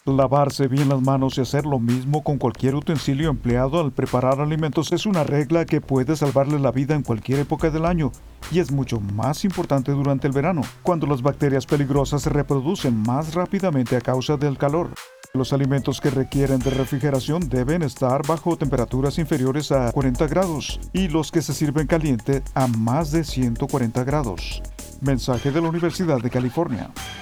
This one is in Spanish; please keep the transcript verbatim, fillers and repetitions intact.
Lavarse bien las manos y hacer lo mismo con cualquier utensilio empleado al preparar alimentos es una regla que puede salvarle la vida en cualquier época del año y es mucho más importante durante el verano, cuando las bacterias peligrosas se reproducen más rápidamente a causa del calor. Los alimentos que requieren de refrigeración deben estar bajo temperaturas inferiores a cuarenta grados y los que se sirven caliente a más de ciento cuarenta grados. Mensaje de la Universidad de California.